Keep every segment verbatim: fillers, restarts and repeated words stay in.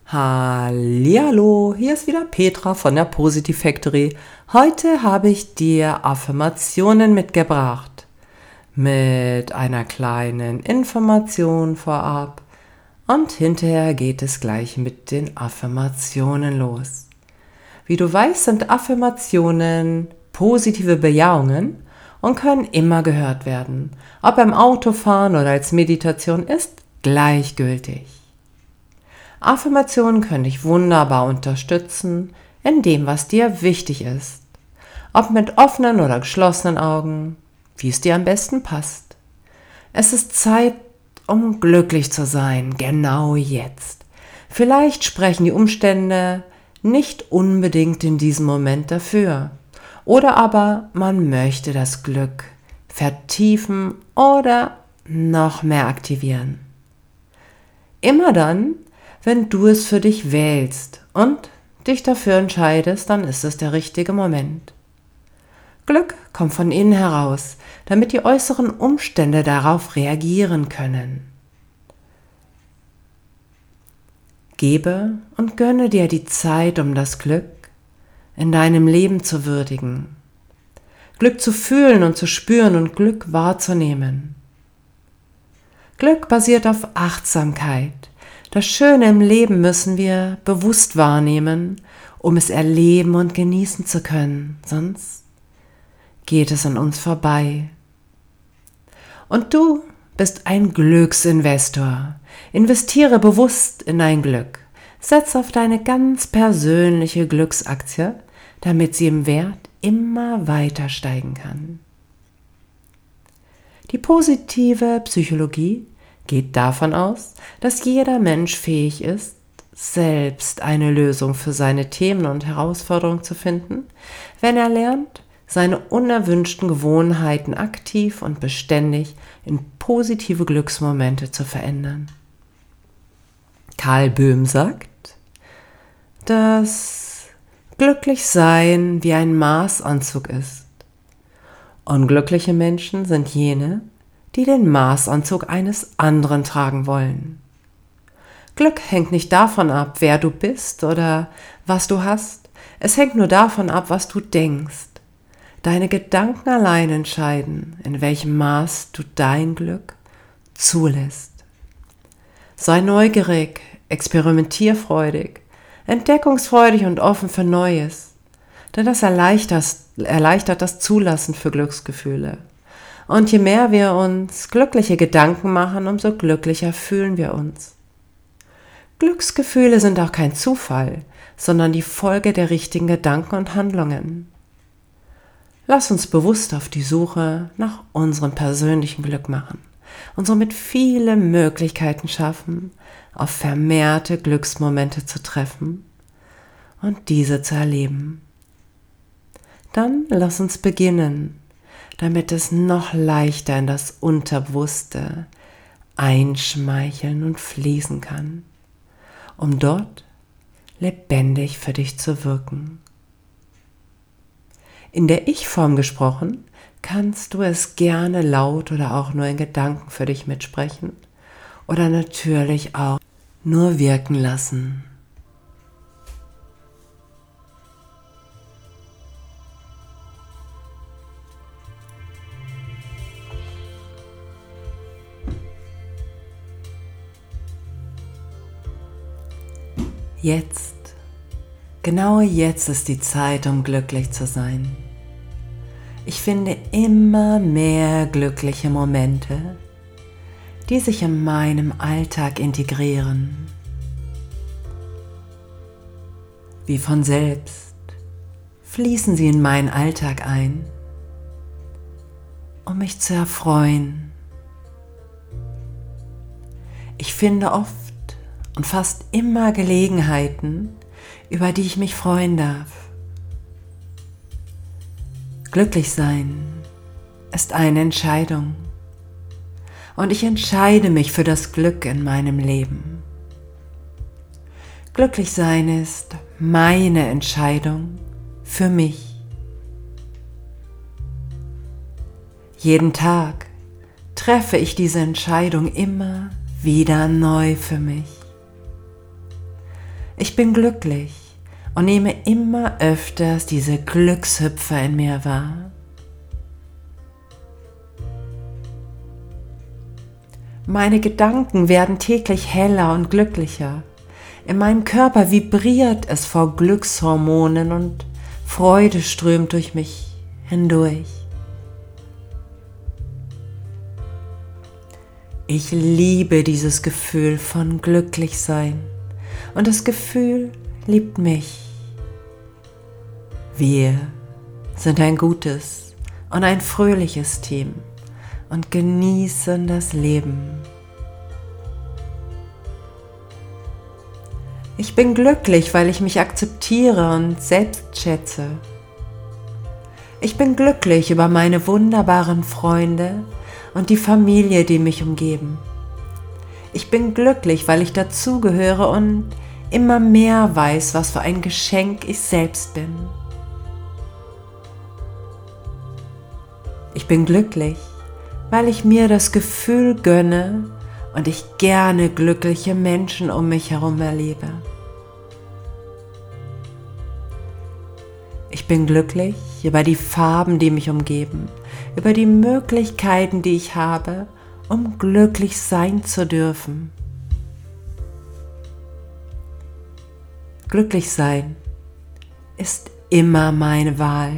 Hallihallo, hier ist wieder Petra von der Positive Factory. Heute habe ich dir Affirmationen mitgebracht. Mit einer kleinen Information vorab. Und hinterher geht es gleich mit den Affirmationen los. Wie du weißt, sind Affirmationen positive Bejahungen und können immer gehört werden. Ob beim Autofahren oder als Meditation ist gleichgültig. Affirmationen können dich wunderbar unterstützen in dem, was dir wichtig ist. Ob mit offenen oder geschlossenen Augen, wie es dir am besten passt. Es ist Zeit, um glücklich zu sein, genau jetzt. Vielleicht sprechen die Umstände nicht unbedingt in diesem Moment dafür. Oder aber man möchte das Glück vertiefen oder noch mehr aktivieren. Immer dann, wenn du es für dich wählst und dich dafür entscheidest, dann ist es der richtige Moment. Glück kommt von innen heraus, damit die äußeren Umstände darauf reagieren können. Gebe und gönne dir die Zeit, um das Glück in deinem Leben zu würdigen. Glück zu fühlen und zu spüren und Glück wahrzunehmen. Glück basiert auf Achtsamkeit. Das Schöne im Leben müssen wir bewusst wahrnehmen, um es erleben und genießen zu können, sonst geht es an uns vorbei. Und du bist ein Glücksinvestor. Investiere bewusst in dein Glück. Setz auf deine ganz persönliche Glücksaktie, damit sie im Wert immer weiter steigen kann. Die positive Psychologie geht davon aus, dass jeder Mensch fähig ist, selbst eine Lösung für seine Themen und Herausforderungen zu finden, wenn er lernt, seine unerwünschten Gewohnheiten aktiv und beständig in positive Glücksmomente zu verändern. Karl Böhm sagt, dass Glücklichsein wie ein Maßanzug ist. Unglückliche Menschen sind jene, die den Maßanzug eines anderen tragen wollen. Glück hängt nicht davon ab, wer du bist oder was du hast. Es hängt nur davon ab, was du denkst. Deine Gedanken allein entscheiden, in welchem Maß du dein Glück zulässt. Sei neugierig, experimentierfreudig, entdeckungsfreudig und offen für Neues, denn das erleichtert, erleichtert das Zulassen für Glücksgefühle. Und je mehr wir uns glückliche Gedanken machen, umso glücklicher fühlen wir uns. Glücksgefühle sind auch kein Zufall, sondern die Folge der richtigen Gedanken und Handlungen. Lass uns bewusst auf die Suche nach unserem persönlichen Glück machen und somit viele Möglichkeiten schaffen, auf vermehrte Glücksmomente zu treffen und diese zu erleben. Dann lass uns beginnen, damit es noch leichter in das Unterbewusste einschmeicheln und fließen kann, um dort lebendig für dich zu wirken. In der Ich-Form gesprochen, kannst du es gerne laut oder auch nur in Gedanken für dich mitsprechen oder natürlich auch nur wirken lassen. Jetzt, genau jetzt ist die Zeit, um glücklich zu sein. Ich finde immer mehr glückliche Momente, die sich in meinem Alltag integrieren. Wie von selbst fließen sie in meinen Alltag ein, um mich zu erfreuen. Ich finde oft und fast immer Gelegenheiten, über die ich mich freuen darf. Glücklich sein ist eine Entscheidung und ich entscheide mich für das Glück in meinem Leben. Glücklich sein ist meine Entscheidung für mich. Jeden Tag treffe ich diese Entscheidung immer wieder neu für mich. Ich bin glücklich und nehme immer öfters diese Glückshüpfer in mir wahr. Meine Gedanken werden täglich heller und glücklicher. In meinem Körper vibriert es vor Glückshormonen und Freude strömt durch mich hindurch. Ich liebe dieses Gefühl von Glücklichsein und das Gefühl liebt mich. Wir sind ein gutes und ein fröhliches Team und genießen das Leben. Ich bin glücklich, weil ich mich akzeptiere und selbst schätze. Ich bin glücklich über meine wunderbaren Freunde und die Familie, die mich umgeben. Ich bin glücklich, weil ich dazugehöre und immer mehr weiß, was für ein Geschenk ich selbst bin. Ich bin glücklich, weil ich mir das Gefühl gönne und ich gerne glückliche Menschen um mich herum erlebe. Ich bin glücklich über die Farben, die mich umgeben, über die Möglichkeiten, die ich habe, um glücklich sein zu dürfen. Glücklich sein ist immer meine Wahl.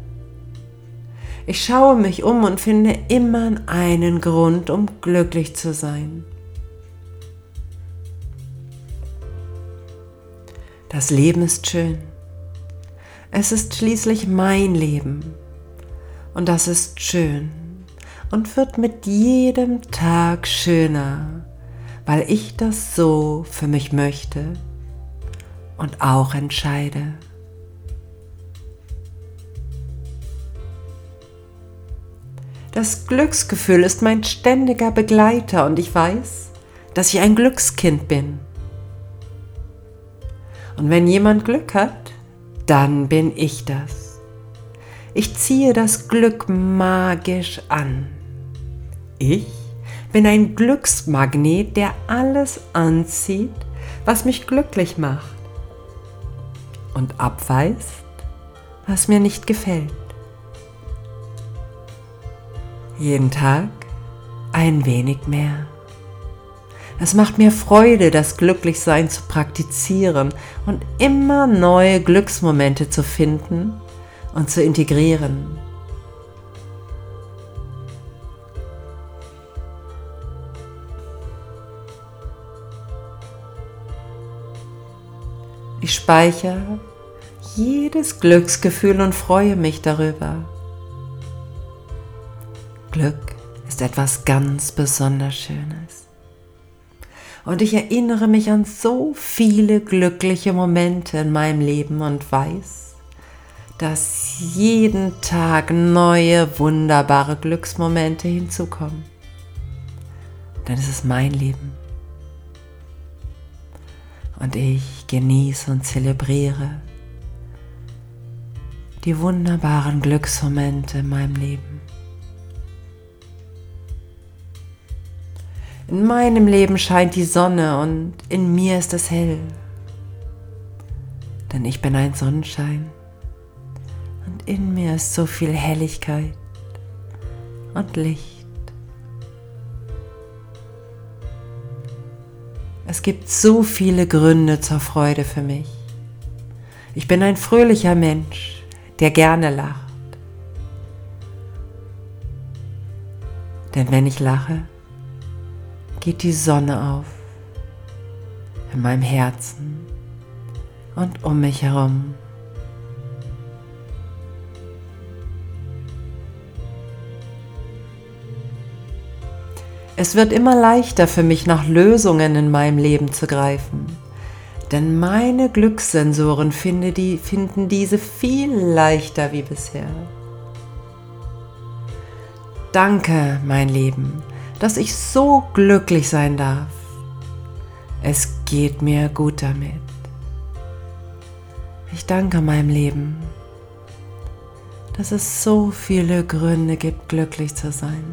Ich schaue mich um und finde immer einen Grund, um glücklich zu sein. Das Leben ist schön. Es ist schließlich mein Leben. Und das ist schön und wird mit jedem Tag schöner, weil ich das so für mich möchte und auch entscheide. Das Glücksgefühl ist mein ständiger Begleiter und ich weiß, dass ich ein Glückskind bin. Und wenn jemand Glück hat, dann bin ich das. Ich ziehe das Glück magisch an. Ich bin ein Glücksmagnet, der alles anzieht, was mich glücklich macht und abweist, was mir nicht gefällt. Jeden Tag ein wenig mehr. Es macht mir Freude, das Glücklichsein zu praktizieren und immer neue Glücksmomente zu finden und zu integrieren. Ich speichere jedes Glücksgefühl und freue mich darüber. Glück ist etwas ganz besonders Schönes. Und ich erinnere mich an so viele glückliche Momente in meinem Leben und weiß, dass jeden Tag neue, wunderbare Glücksmomente hinzukommen. Denn es ist mein Leben. Und ich genieße und zelebriere die wunderbaren Glücksmomente in meinem Leben. In meinem Leben scheint die Sonne und in mir ist es hell. Denn ich bin ein Sonnenschein und in mir ist so viel Helligkeit und Licht. Es gibt so viele Gründe zur Freude für mich. Ich bin ein fröhlicher Mensch, der gerne lacht. Denn wenn ich lache, geht die Sonne auf in meinem Herzen und um mich herum. Es wird immer leichter für mich, nach Lösungen in meinem Leben zu greifen, denn meine Glückssensoren finden, die, finden diese viel leichter wie bisher. Danke, mein Leben, dass ich so glücklich sein darf. Es geht mir gut damit. Ich danke meinem Leben, dass es so viele Gründe gibt, glücklich zu sein.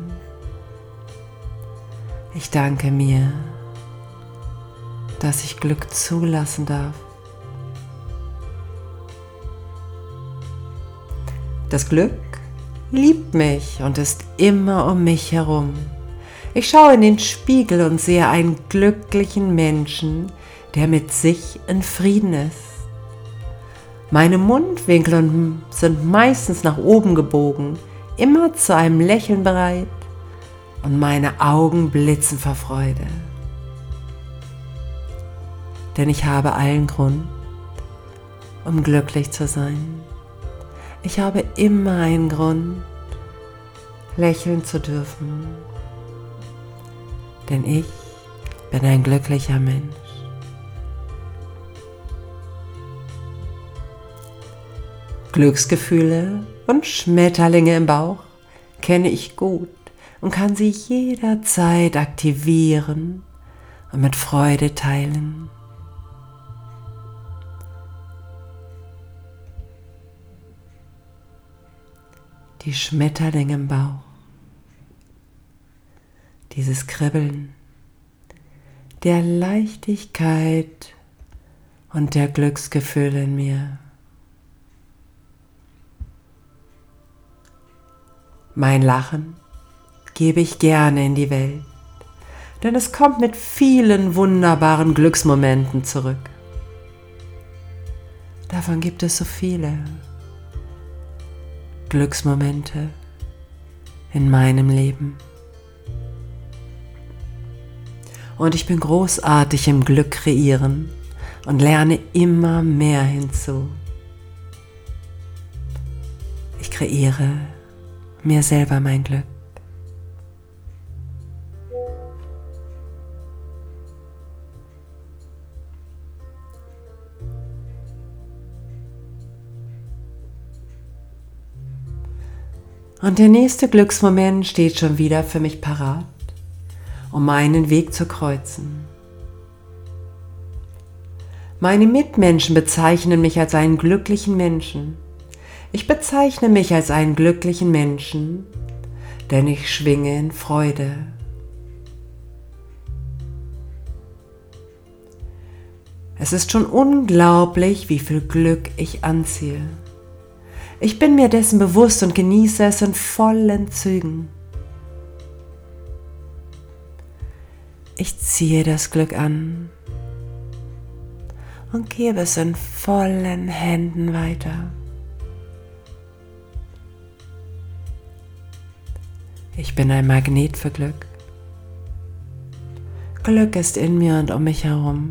Ich danke mir, dass ich Glück zulassen darf Das Glück liebt mich und ist immer um mich herum. Ich schaue in den Spiegel und sehe einen glücklichen Menschen, der mit sich in Frieden ist. Meine Mundwinkel sind meistens nach oben gebogen, immer zu einem Lächeln bereit, und meine Augen blitzen vor Freude. Denn ich habe allen Grund, um glücklich zu sein. Ich habe immer einen Grund, lächeln zu dürfen. Denn ich bin ein glücklicher Mensch. Glücksgefühle und Schmetterlinge im Bauch kenne ich gut und kann sie jederzeit aktivieren und mit Freude teilen. Die Schmetterlinge im Bauch, dieses Kribbeln der Leichtigkeit und der Glücksgefühle in mir. Mein Lachen gebe ich gerne in die Welt, denn es kommt mit vielen wunderbaren Glücksmomenten zurück. Davon gibt es so viele Glücksmomente in meinem Leben. Und ich bin großartig im Glück kreieren und lerne immer mehr hinzu. Ich kreiere mir selber mein Glück. Und der nächste Glücksmoment steht schon wieder für mich parat, um meinen Weg zu kreuzen. Meine Mitmenschen bezeichnen mich als einen glücklichen Menschen. Ich bezeichne mich als einen glücklichen Menschen, denn ich schwinge in Freude. Es ist schon unglaublich, wie viel Glück ich anziehe. Ich bin mir dessen bewusst und genieße es in vollen Zügen. Ich ziehe das Glück an und gebe es in vollen Händen weiter. Ich bin ein Magnet für Glück. Glück ist in mir und um mich herum.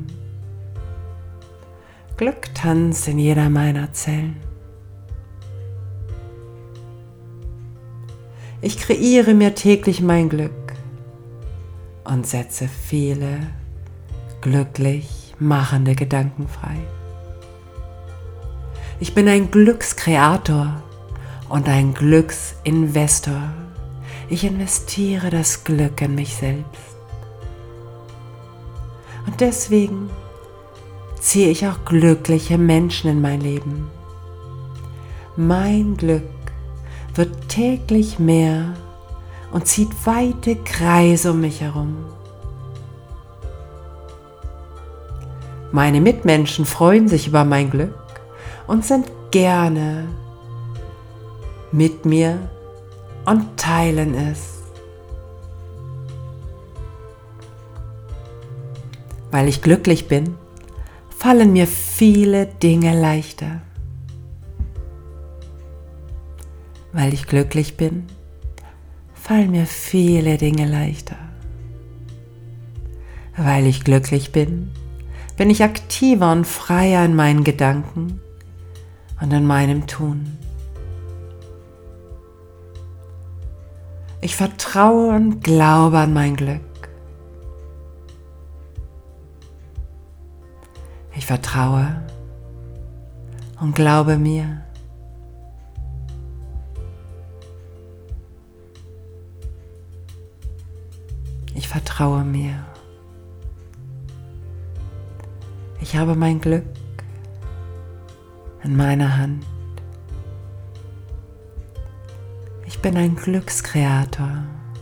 Glück tanzt in jeder meiner Zellen. Ich kreiere mir täglich mein Glück und setze viele glücklich machende Gedanken frei. Ich bin ein Glückskreator und ein Glücksinvestor. Ich investiere das Glück in mich selbst. Und deswegen ziehe ich auch glückliche Menschen in mein Leben. Mein Glück wird täglich mehr und zieht weite Kreise um mich herum. Meine Mitmenschen freuen sich über mein Glück und sind gerne mit mir und teilen es. Weil ich glücklich bin, fallen mir viele Dinge leichter. Weil ich glücklich bin, fallen mir viele Dinge leichter. Weil ich glücklich bin, bin ich aktiver und freier in meinen Gedanken und in meinem Tun. Ich vertraue und glaube an mein Glück. Ich vertraue und glaube mir. Ich vertraue mir. Ich habe mein Glück in meiner Hand. Ich bin ein Glückskreator.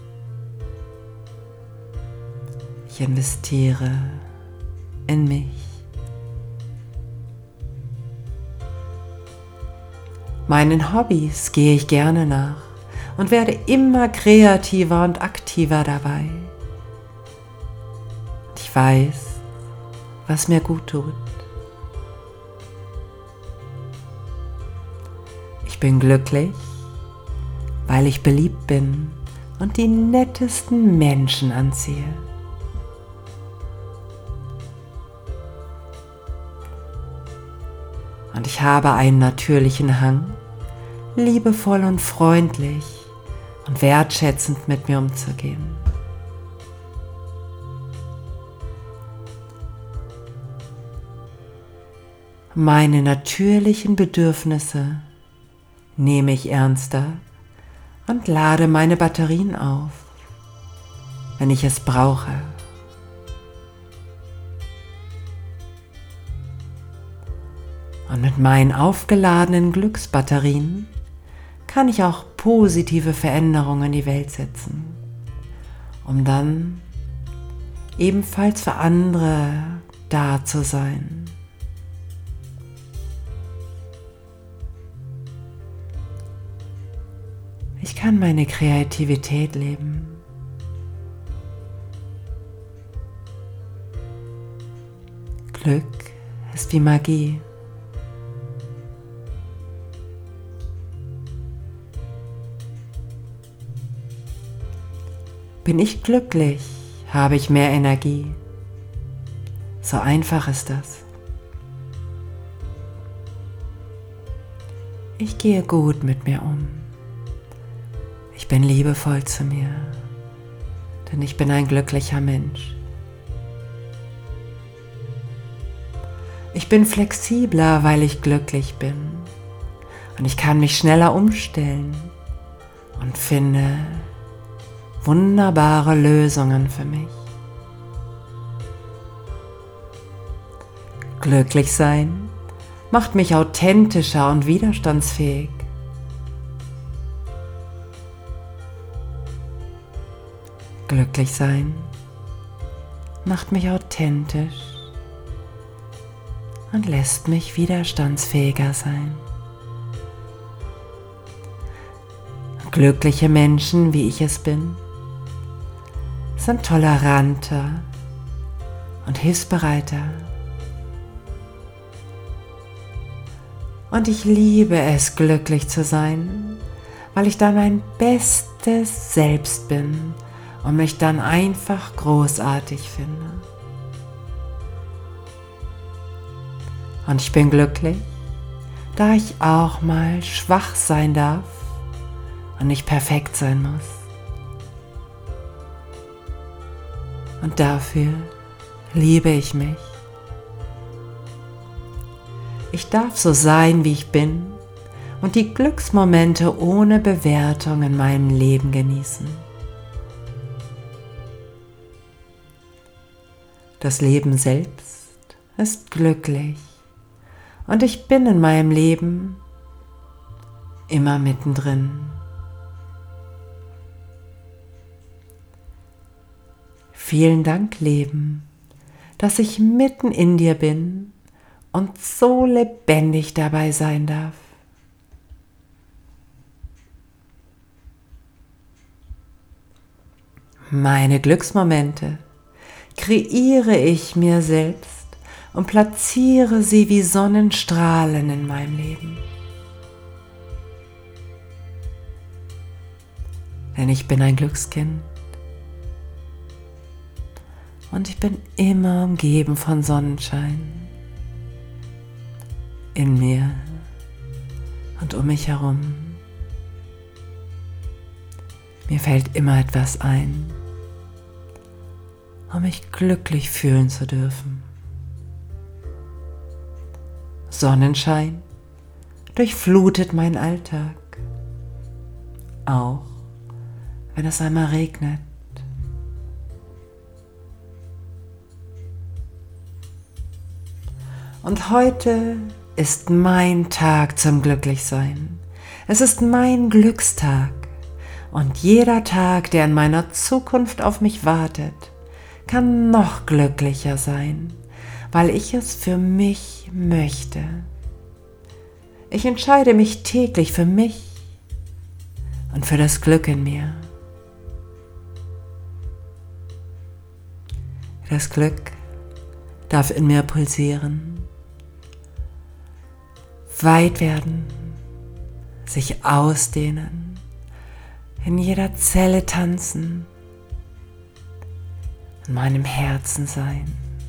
Ich investiere in mich. Meinen Hobbys gehe ich gerne nach und werde immer kreativer und aktiver dabei. Ich weiß, was mir gut tut. Ich bin glücklich, weil ich beliebt bin und die nettesten Menschen anziehe. Und ich habe einen natürlichen Hang, liebevoll und freundlich und wertschätzend mit mir umzugehen. Meine natürlichen Bedürfnisse nehme ich ernster und lade meine Batterien auf, wenn ich es brauche. Und mit meinen aufgeladenen Glücksbatterien kann ich auch positive Veränderungen in die Welt setzen, um dann ebenfalls für andere da zu sein. Ich kann meine Kreativität leben. Glück ist wie Magie. Bin ich glücklich, habe ich mehr Energie. So einfach ist das. Ich gehe gut mit mir um. Ich bin liebevoll zu mir, denn ich bin ein glücklicher Mensch. Ich bin flexibler, weil ich glücklich bin. Und ich kann mich schneller umstellen und finde wunderbare Lösungen für mich. Glücklich sein macht mich authentischer und widerstandsfähig. Glücklich sein macht mich authentisch und lässt mich widerstandsfähiger sein. Glückliche Menschen, wie ich es bin, sind toleranter und hilfsbereiter. Und ich liebe es, glücklich zu sein, weil ich dann mein bestes Selbst bin und mich dann einfach großartig finde. Und ich bin glücklich, da ich auch mal schwach sein darf und nicht perfekt sein muss. Und dafür liebe ich mich. Ich darf so sein, wie ich bin und die Glücksmomente ohne Bewertung in meinem Leben genießen. Das Leben selbst ist glücklich und ich bin in meinem Leben immer mittendrin. Vielen Dank, Leben, dass ich mitten in dir bin und so lebendig dabei sein darf. Meine Glücksmomente kreiere ich mir selbst und platziere sie wie Sonnenstrahlen in meinem Leben. Denn ich bin ein Glückskind und ich bin immer umgeben von Sonnenschein in mir und um mich herum. Mir fällt immer etwas ein, um mich glücklich fühlen zu dürfen. Sonnenschein durchflutet meinen Alltag, auch wenn es einmal regnet. Und heute ist mein Tag zum Glücklichsein. Es ist mein Glückstag. Und jeder Tag, der in meiner Zukunft auf mich wartet, kann noch glücklicher sein, weil ich es für mich möchte. Ich entscheide mich täglich für mich und für das Glück in mir. Das Glück darf in mir pulsieren, weit werden, sich ausdehnen, in jeder Zelle tanzen, in meinem Herzen sein.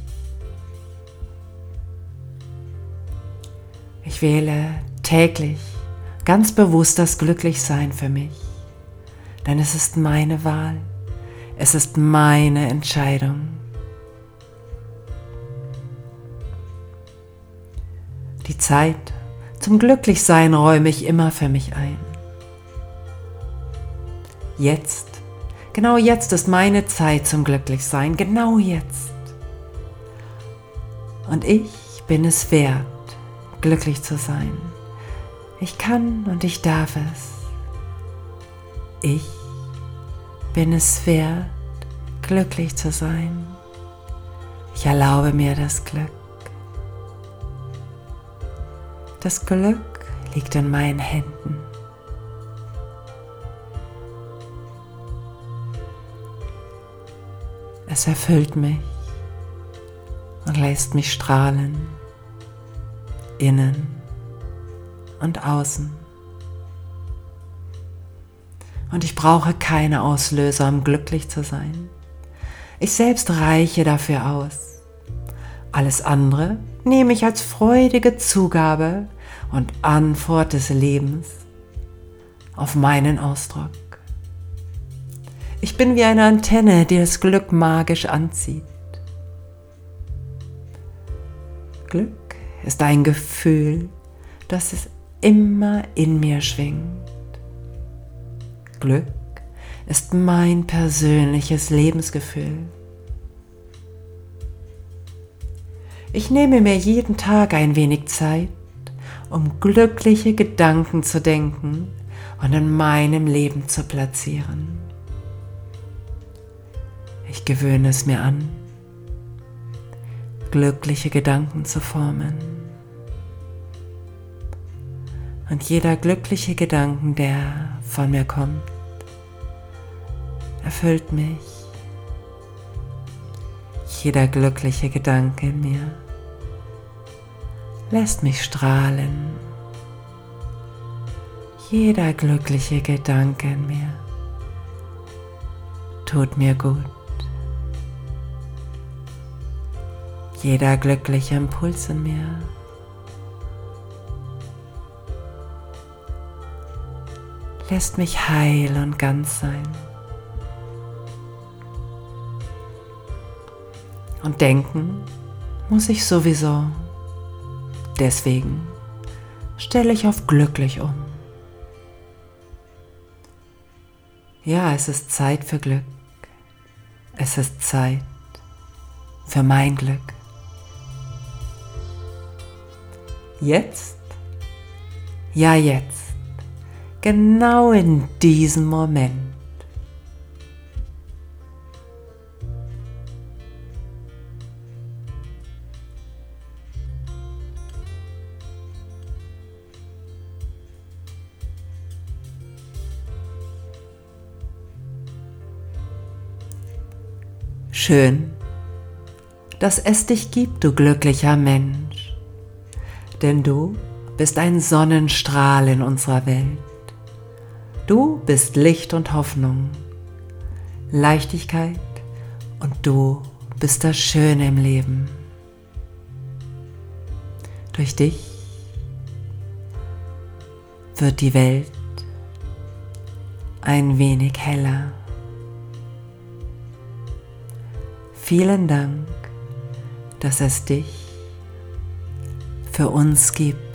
Ich wähle täglich ganz bewusst das Glücklichsein für mich, denn es ist meine Wahl, es ist meine Entscheidung. Die Zeit zum Glücklichsein räume ich immer für mich ein. Jetzt, genau jetzt ist meine Zeit zum Glücklichsein, genau jetzt. Und ich bin es wert, glücklich zu sein. Ich kann und ich darf es. Ich bin es wert, glücklich zu sein. Ich erlaube mir das Glück. Das Glück liegt in meinen Händen. Es erfüllt mich und lässt mich strahlen, innen und außen. Und ich brauche keine Auslöser, um glücklich zu sein. Ich selbst reiche dafür aus. Alles andere nehme ich als freudige Zugabe und Antwort des Lebens auf meinen Ausdruck. Ich bin wie eine Antenne, die das Glück magisch anzieht. Glück ist ein Gefühl, das es immer in mir schwingt. Glück ist mein persönliches Lebensgefühl. Ich nehme mir jeden Tag ein wenig Zeit, um glückliche Gedanken zu denken und in meinem Leben zu platzieren. Ich gewöhne es mir an, glückliche Gedanken zu formen. Und jeder glückliche Gedanke, der von mir kommt, erfüllt mich. Jeder glückliche Gedanke in mir lässt mich strahlen. Jeder glückliche Gedanke in mir tut mir gut. Jeder glückliche Impuls in mir lässt mich heil und ganz sein. Und denken muss ich sowieso. Deswegen stelle ich auf glücklich um. Ja, es ist Zeit für Glück. Es ist Zeit für mein Glück. Jetzt? Ja, jetzt. Genau in diesem Moment. Schön, dass es dich gibt, du glücklicher Mensch, denn du bist ein Sonnenstrahl in unserer Welt. Du bist Licht und Hoffnung, Leichtigkeit und du bist das Schöne im Leben. Durch dich wird die Welt ein wenig heller. Vielen Dank, dass es dich für uns gibt.